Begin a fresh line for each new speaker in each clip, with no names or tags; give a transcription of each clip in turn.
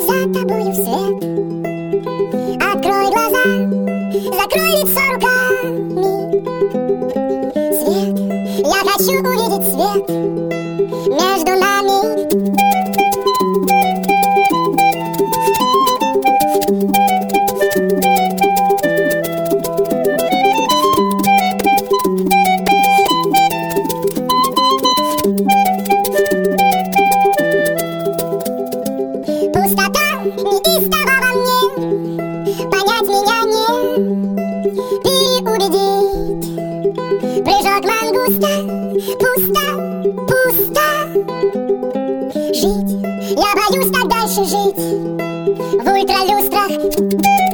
за тобою вслед. Открой глаза, закрой лицо руками. Свет, я хочу увидеть свет между нами. Пустота неистово во мне, понять меня не переубедить. Прыжок мангуста, пусто, пусто. Жить, я боюсь так дальше жить в ультралюстрах.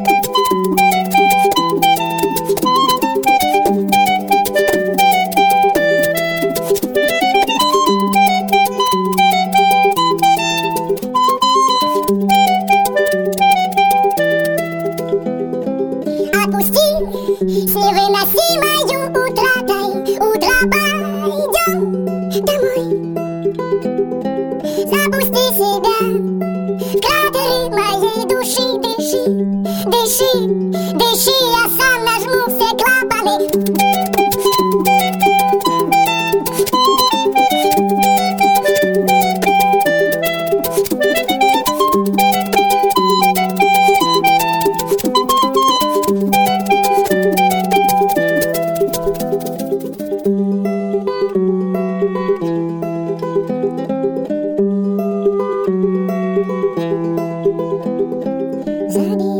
Отпусти с невыносимою утратой. Утро, пойдем домой. Запусти себя в кратеры моей души. Дыши, дыши, дыши, я сам нажму все клапаны. Забей.